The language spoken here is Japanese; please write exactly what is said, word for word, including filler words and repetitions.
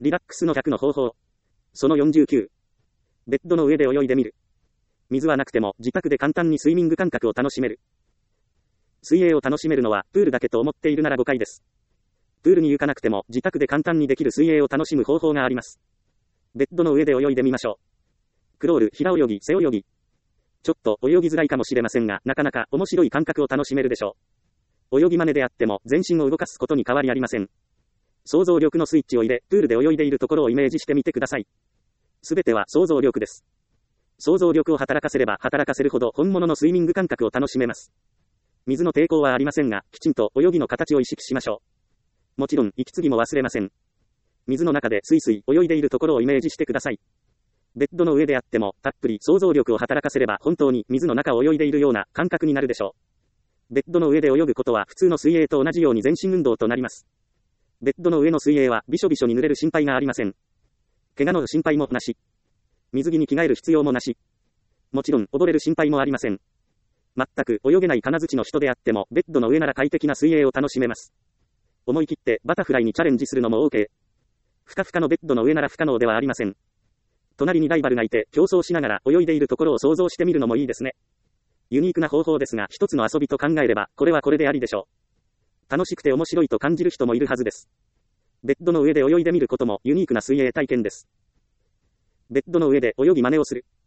リラックスのひゃくの方法。そのよんじゅうきゅう。ベッドの上で泳いでみる。水はなくても自宅で簡単にスイミング感覚を楽しめる。水泳を楽しめるのはプールだけと思っているなら誤解です。プールに行かなくても自宅で簡単にできる水泳を楽しむ方法があります。ベッドの上で泳いでみましょう。クロール、平泳ぎ、背泳ぎ。ちょっと泳ぎづらいかもしれませんが、なかなか面白い感覚を楽しめるでしょう。泳ぎ真似であっても全身を動かすことに変わりありません。想像力のスイッチを入れ、プールで泳いでいるところをイメージしてみてください。すべては想像力です。想像力を働かせれば働かせるほど本物のスイミング感覚を楽しめます。水の抵抗はありませんが、きちんと泳ぎの形を意識しましょう。もちろん、息継ぎも忘れません。水の中でスイスイ泳いでいるところをイメージしてください。ベッドの上であっても、たっぷり想像力を働かせれば本当に水の中を泳いでいるような感覚になるでしょう。ベッドの上で泳ぐことは普通の水泳と同じように全身運動となります。ベッドの上の水泳はびしょびしょに濡れる心配がありません。怪我の心配もなし。水着に着替える必要もなし。もちろん溺れる心配もありません。全く泳げない金槌の人であってもベッドの上なら快適な水泳を楽しめます。思い切ってバタフライにチャレンジするのも OK。ふかふかのベッドの上なら不可能ではありません。隣にライバルがいて競争しながら泳いでいるところを想像してみるのもいいですね。ユニークな方法ですが一つの遊びと考えればこれはこれでありでしょう。楽しくて面白いと感じる人もいるはずです。ベッドの上で泳いでみることもユニークな水泳体験です。ベッドの上で泳ぎ真似をする。